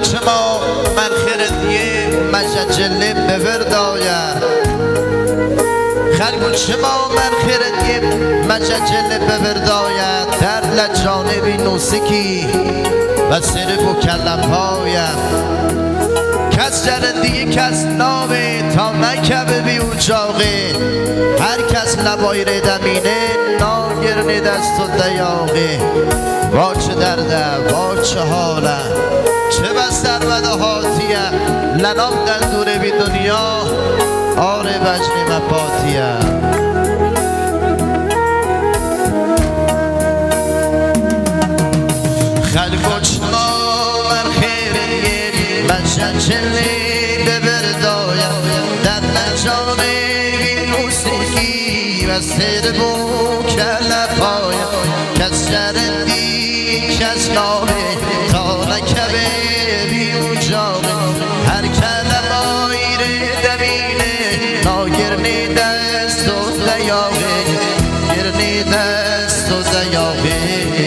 چما من خیردیه مججله ببرداید خلقو چما من خیردیه مججله ببرداید در لجانبی نوسکی و سر بو کلمهایم کس جردیه کس نامه تا مکبه بی اجاقه هر کس لبای ردمینه ناگرنه دست و دیاقه وا چه درده وا چه حاله چه بس دربده حاتیه لنام دندوره بی دنیا آره بجنی مپاتیه خلقو چما من خیریه مججلی ببردایم در نجانه موسیقی و سر بو کلپایم کس جردی کس نامه تا نکبه بی اجامه هر کلمایی دمینه ناگرنی دست و دیاقه گرنی دست و دیاقه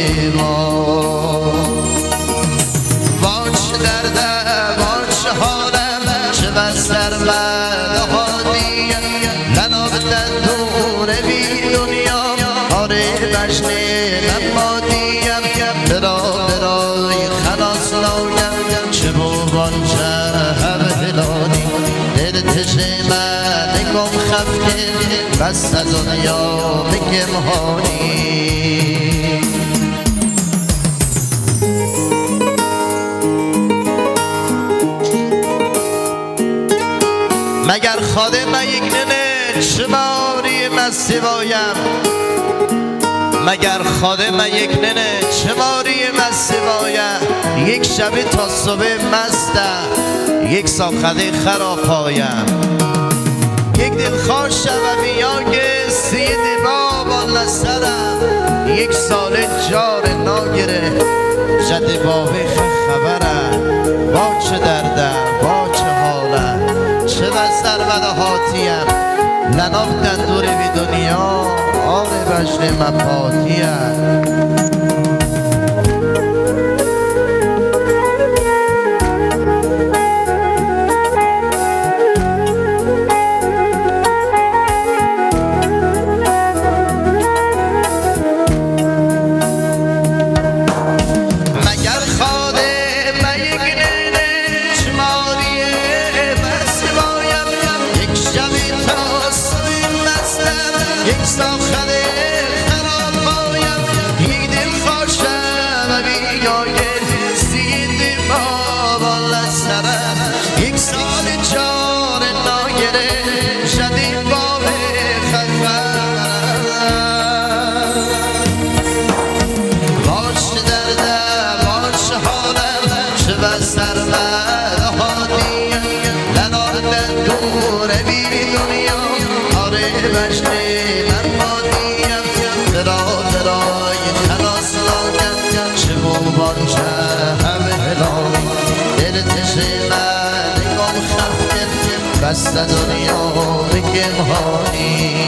واچ درده واچ حالم چه بس در من حادیم لناب دندون بی دنیا آره بشنه نمادیم برای خلاص لایم چه بوبان چه هلانی دل تشه من گم خفته بس دنیا بگم هانی مگر خادم یک ننه چماری مسیوایم مگر خادم یک ننه چماری مسیوایم یک شب تا صبح مسته یک ساخده خرابایم یک دلخواه شب بیانگه سید بابا لسرم یک سال جار ناگره جد بابه خبرم با چه درده با چه حاله چه بس در بده حاتیم لناب دندور بی دنیا آره بجن مپاتیم یک ساخته خراب بایم یک دل خوشم و بیاید سید بابا لسرم یک سال جان ناگره شدید باب خفرم باش درده باش حالم چه بس در من حادیم لنار دندور بی دنیا آره بشنه بست دنیا بگم هانی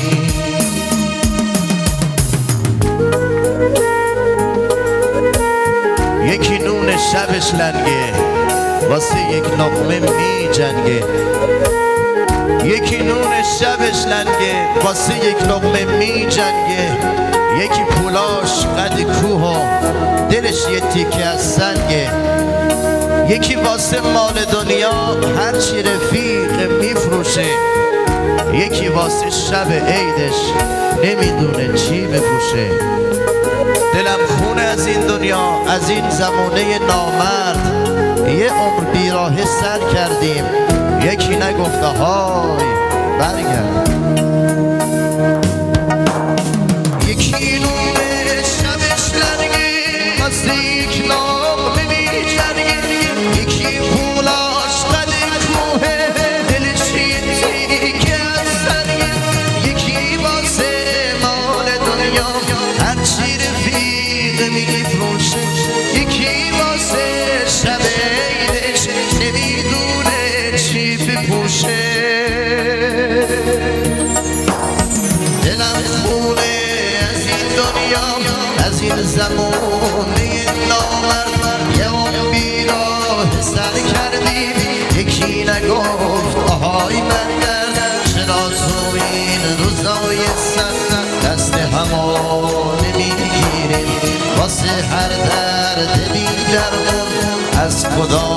یکی نون شبش لنگه واسه یک نقمه می جنگه یکی نون شبش لنگه واسه یک نقمه می جنگه یکی پولاش قد کوه و دلش یه تیکه از سنگه یکی واسه مال دنیا هرچی رفیق میفروشه یکی واسه شب عیدش نمیدونه چی بپوشه دلم خونه از این دنیا از این زمانه نامرد یه عمر بیراه سر کردیم یکی نگفته های برگرد یکی نونه شبش لرگه واسه یک نام نمیجرگه یکی پولاش قد کوه دلش که از سرگه یکی واسه مال دنیا هرچی رفیق میفروشه یکی واسه شب عیدش نمیدونه چی بپوشه دلم خونه از این دنیا از این زمانه نامرد یه عمر بیراه خدا